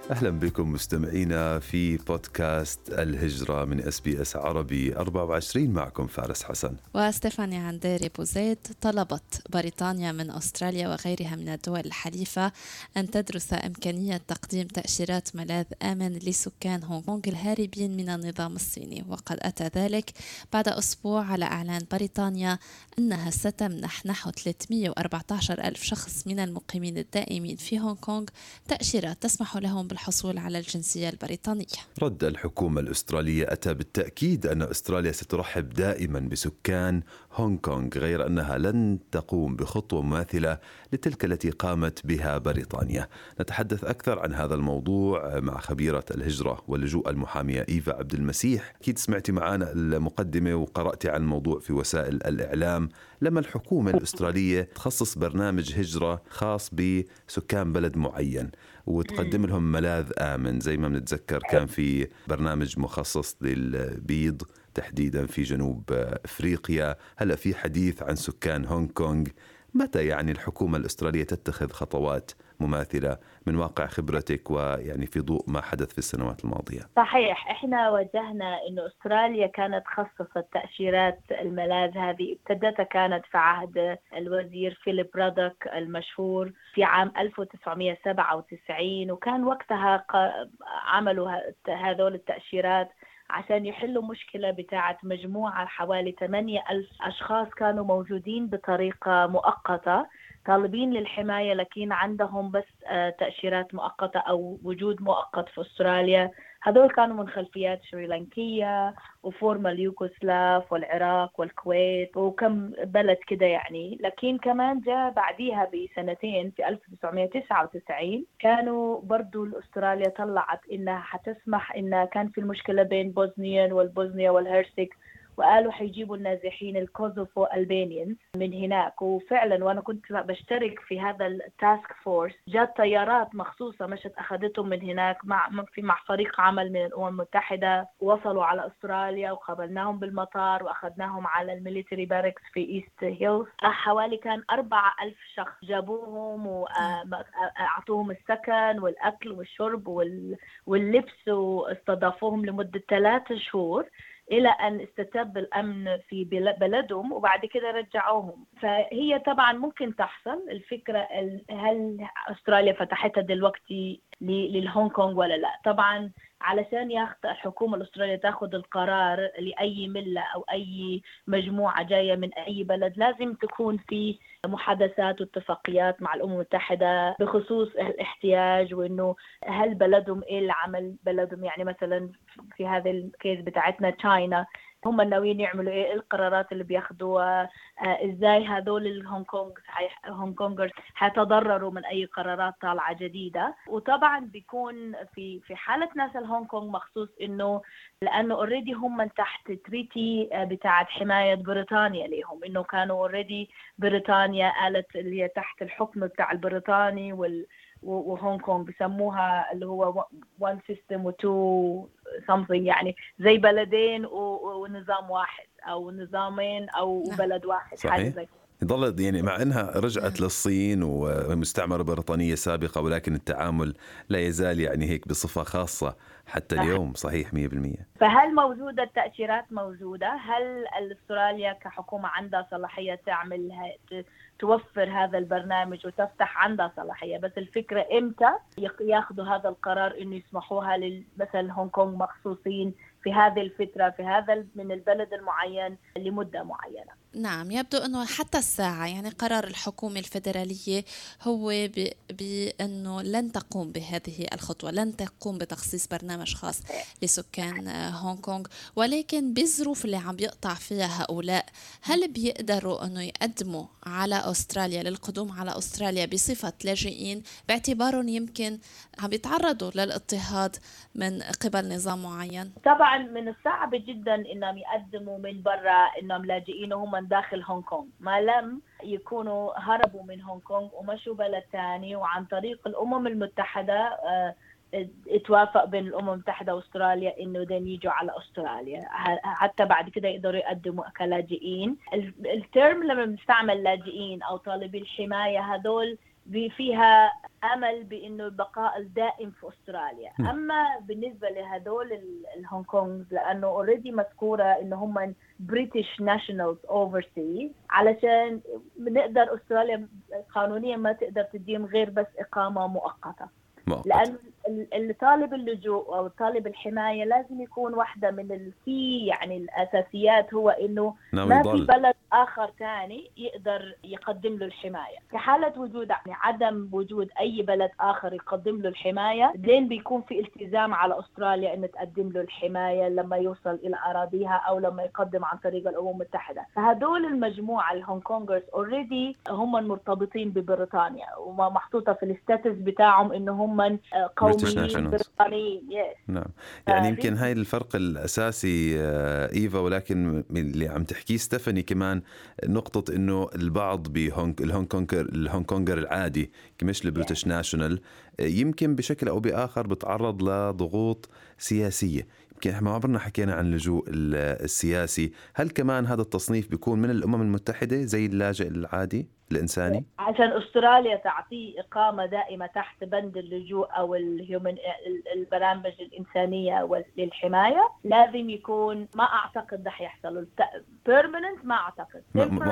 أهلا بكم مستمعينا في بودكاست الهجرة من SBS عربي 24. معكم فارس حسن وستيفانيا عنديري بوزيد. طلبت بريطانيا من أستراليا وغيرها من الدول الحليفة أن تدرس إمكانية تقديم تأشيرات ملاذ آمن لسكان هونغ كونغ الهاربين من النظام الصيني، وقد أتى ذلك بعد أسبوع على إعلان بريطانيا أنها ستمنح نحو 314 ألف شخص من المقيمين الدائمين في هونغ كونغ تأشيرات تسمح لهم بالحصول على الجنسية البريطانية. رد الحكومة الأسترالية أتى بالتأكيد أن أستراليا سترحب دائما بسكان هونغ كونغ، غير أنها لن تقوم بخطوة مماثلة لتلك التي قامت بها بريطانيا. نتحدث أكثر عن هذا الموضوع مع خبيرة الهجرة واللجوء المحامية إيفا عبد المسيح. أكيد سمعتي معنا المقدمة وقرأتي عن الموضوع في وسائل الإعلام. لما الحكومة الأسترالية تخصص برنامج هجرة خاص بسكان بلد معين وتقدم لهم ملاذ آمن، زي ما بنتذكر كان في برنامج مخصص للبيض تحديدا في جنوب أفريقيا، هلأ في حديث عن سكان هونغ كونغ. متى يعني الحكومة الأسترالية تتخذ خطوات مماثلة من واقع خبرتك ويعني في ضوء ما حدث في السنوات الماضية؟ صحيح، احنا واجهنا انه استراليا كانت خصصت تأشيرات الملاذ هذه، ابتدتها كانت في عهد الوزير فيليب رادوك المشهور في عام 1997، وكان وقتها عملوا هذول التأشيرات عشان يحلوا مشكلة بتاعة مجموعة حوالي 8,000 أشخاص كانوا موجودين بطريقة مؤقتة طالبين للحماية، لكن عندهم بس تأشيرات مؤقتة أو وجود مؤقت في أستراليا. هذول كانوا من خلفيات شريلانكية وفورما اليوغوسلاف والعراق والكويت وكم بلد كده يعني. لكن كمان جاء بعديها بسنتين في 1999 كانوا برضو أستراليا طلعت إنها حتسمح، إنها كان في المشكلة بين بوزنيا والهرسك، وقالوا حيجيبوا النازحين الكوزوفو ألبانيين من هناك. وفعلا وانا كنت بشترك في هذا التاسك فورس، جات طيارات مخصوصة مشت اخذتهم من هناك مع فريق عمل من الامم المتحدة، وصلوا على استراليا وقابلناهم بالمطار واخذناهم على الميليتري باركس في ايست هيلز. حوالي كان 4,000 شخص جابوهم واعطوهم السكن والاكل والشرب واللبس، واستضافوهم لمدة 3 شهور إلى أن استتب الأمن في بلدهم، وبعد كده رجعوهم. فهي طبعا ممكن تحصل. الفكرة هل أستراليا فتحتها دلوقتي للهونغ كونغ ولا لا؟ طبعا علشان الحكومة الأسترالية تأخذ القرار لأي ملة أو أي مجموعة جاية من أي بلد لازم تكون في محادثات واتفاقيات مع الأمم المتحدة بخصوص الاحتياج، وإنه هل بلدهم إيه اللي عمل بلدهم. يعني مثلا في هذا الكيس بتاعتنا تشاينا، هم ناويين يعملوا ايه القرارات اللي بياخدوها، ازاي هذول الهونغ كونغرز حيتضرروا من اي قرارات طالعه جديده. وطبعا بيكون في حاله ناس الهونغ كونغ مخصوص انه لانه اوريدي هم من تحت تريتي بتاعه حمايه بريطانيا لهم، انه كانوا اوريدي بريطانيا قالت اللي هي تحت الحكم بتاع البريطاني وهونغ كونغ بسموها اللي هو one system و two something، يعني زي بلدين ونظام واحد أو نظامين أو بلد واحد. صحيح. حاجة زي ظلت يعني مع أنها رجعت للصين ومستعمرة بريطانية سابقة، ولكن التعامل لا يزال يعني هيك بصفة خاصة حتى اليوم. صحيح 100%. فهل موجودة التأشيرات موجودة؟ هل أستراليا كحكومة عندها صلاحية تعمل توفر هذا البرنامج وتفتح عندها صلاحية؟ بس الفكرة إمتى ياخذوا هذا القرار إنه يسمحوها مثل هونغ كونغ مخصوصين في هذه الفترة في هذا من البلد المعين لمدة معينة. نعم، يبدو أنه حتى الساعة يعني قرار الحكومة الفيدرالية هو بأنه لن تقوم بهذه الخطوة، لن تقوم بتخصيص برنامج خاص لسكان هونغ كونغ. ولكن بالظروف اللي عم يقطع فيها هؤلاء، هل بيقدروا أنه يقدموا على أستراليا للقدوم على أستراليا بصفة لاجئين، باعتبارهم يمكن عم يتعرضوا للاضطهاد من قبل نظام معين؟ طبعا من الصعب جدا انهم يقدموا من برا انهم لاجئين وهم من داخل هونغ كونغ، ما لم يكونوا هربوا من هونغ كونغ ومشوا بلد ثاني، وعن طريق الامم المتحده اتوافق بين الامم المتحده واستراليا انه دين يجوا على استراليا، حتى بعد كده يقدروا يقدموا كلاجئين. الترم لما بنستعمل لاجئين او طالبي الحمايه هذول فيها أمل بأنه البقاء الدائم في أستراليا. أما بالنسبة لهدول الهونغ كونغ لأنه already مذكورة إنه هم British nationals overseas، علشان نقدر أستراليا قانونيا ما تقدر تديهم غير بس إقامة مؤقتة. لأن الطالب اللجوء أو طالب الحماية لازم يكون واحدة من الكي يعني الأساسيات هو إنه ما في بلد آخر تاني يقدر يقدم له الحماية. في حالة وجود يعني عدم وجود أي بلد آخر يقدم له الحماية، لين بيكون في التزام على أستراليا إن تقدم له الحماية لما يوصل إلى أراضيها أو لما يقدم عن طريق الأمم المتحدة. فهدول المجموعة الهونغ كونغرز اوريدي هم مرتبطين ببريطانيا ومحطوطة في الستاتس بتاعهم إنه هم قوميين بريطانيين. نعم، يعني يمكن هاي الفرق الأساسي إيفا. ولكن اللي عم تحكيه ستيفاني كمان نقطة إنه البعض الهونغ كونغر العادي مش البريتش ناشونال يمكن بشكل أو بآخر بتعرض لضغوط سياسية. يمكن احنا ما عبرنا حكينا عن اللجوء السياسي، هل كمان هذا التصنيف بيكون من الأمم المتحدة زي اللاجئ العادي الإنساني؟ عشان أستراليا تعطيه إقامة دائمة تحت بند اللجوء أو البرامج الإنسانية للحماية لازم يكون، ما أعتقد ده يحصل permanent، ما أعتقد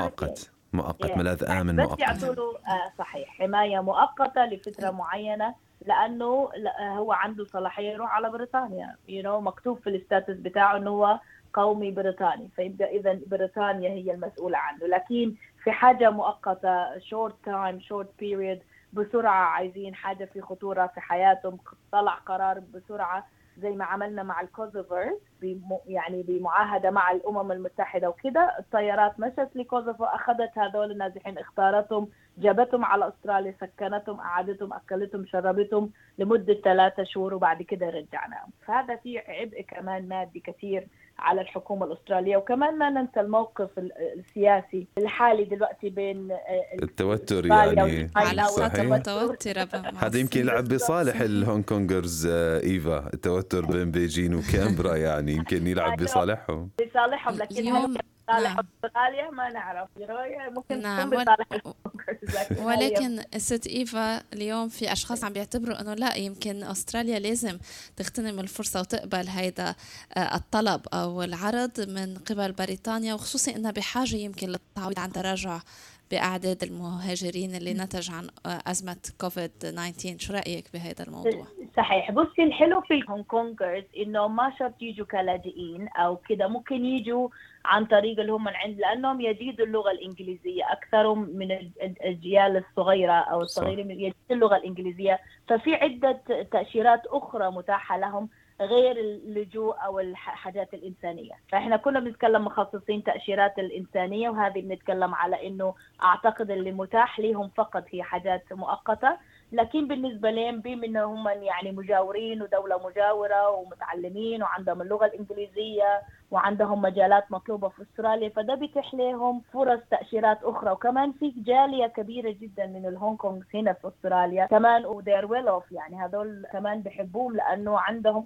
مؤقت ملاذ آمن بس مؤقت. يعطوله صحيح حماية مؤقتة لفترة معينة، لأنه هو عنده صلاحية يروح على بريطانيا. مكتوب في الستاتس بتاعه أنه هو قومي بريطاني، فيبقى إذن بريطانيا هي المسؤولة عنه. لكن في حاجة مؤقتة short time short period بسرعة عايزين حاجة في خطورة في حياتهم، طلع قرار بسرعة زي ما عملنا مع الكوزوفر يعني بمعاهدة مع الأمم المتحدة وكده. الطيارات مشت لكوزوفو، أخذت هذول النازحين، اختارتهم، جابتهم على أستراليا، سكنتهم، قعدتهم، أكلتهم، شربتهم لمدة 3 شهور وبعد كده رجعناهم. فهذا فيه عبء كمان مادي كثير على الحكومة الأسترالية. وكمان ما ننسى الموقف السياسي الحالي دلوقتي بين التوتر يعني علاقات متوترة. هذا يمكن يلعب بصالح الهونغ كونغرز إيفا، التوتر بين بيجين وكامبرا يعني يمكن يلعب بصالحهم لكن صالح أستراليا ما نعرف، ممكن تكون بصالح ولكن ست إيفا اليوم في أشخاص عم بيعتبروا أنه لا، يمكن أستراليا لازم تغتنم الفرصة وتقبل هيدا الطلب أو العرض من قبل بريطانيا، وخصوصي أنها بحاجة يمكن للتعويض عن تراجع بأعداد المهاجرين اللي نتج عن أزمة كوفيد-19. شو رأيك بهذا الموضوع؟ صحيح. بصي، الحلو في الهونغ كونغرز إنه ما شرط يجوا كلاجئين أو كده، ممكن يجوا عن طريق اللي هم لأنهم يجيدوا اللغة الإنجليزية. أكثرهم من الأجيال الصغيرة أو الصغيرين يجيدوا اللغة الإنجليزية، ففي عدة تأشيرات أخرى متاحة لهم غير اللجوء أو الحاجات الإنسانية. فإحنا كنا بنتكلم مخصصين تأشيرات الإنسانية، وهذه بنتكلم على إنه أعتقد اللي متاح لهم فقط هي حاجات مؤقتة. لكن بالنسبة لهم بما هم يعني مجاورين ودولة مجاورة ومتعلمين وعندهم اللغة الإنجليزية وعندهم مجالات مطلوبة في أستراليا، فده بيتيح لهم فرص تأشيرات أخرى. وكمان في جالية كبيرة جدا من الهونغ كونغ هنا في أستراليا كمان، ودير ويل اوف، يعني هذول كمان بيحبوهم لأنه عندهم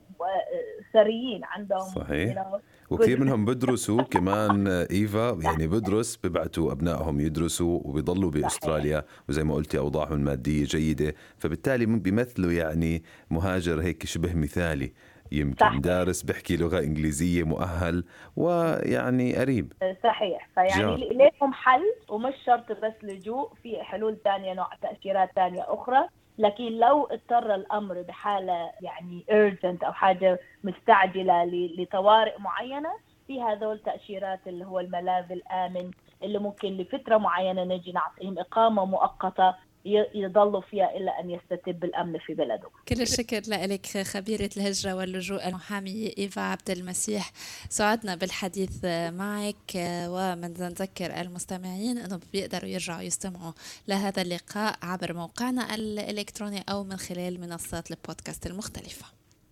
ثريين، عندهم صحيح. وكثير منهم بدرسوا كمان إيفا، يعني بدرس ببعتوا أبنائهم يدرسوا وبيضلوا بأستراليا، وزي ما قلتي أوضاعهم المادية جيدة، فبالتالي بيمثلوا يعني مهاجر هيك شبه مثالي، يمكن دارس بحكي لغة إنجليزية مؤهل ويعني قريب. صحيح. فيعني ليهم حل، ومش شرط بس لجوء، في حلول تانية، نوع تأشيرات تانية أخرى. لكن لو اضطر الأمر بحالة يعني urgent أو حاجة مستعجلة لطوارئ معينة، في هذول تأشيرات اللي هو الملاذ الآمن اللي ممكن لفترة معينة نجي نعطيهم إقامة مؤقتة يضلوا فيها إلا أن يستتب الأمن في بلده. كل الشكر لك خبيرة الهجرة واللجوء المحامية إيفا عبد المسيح. سعدنا بالحديث معك، ومن نذكر المستمعين أنه بيقدروا يرجعوا يستمعوا لهذا اللقاء عبر موقعنا الإلكتروني أو من خلال منصات البودكاست المختلفة.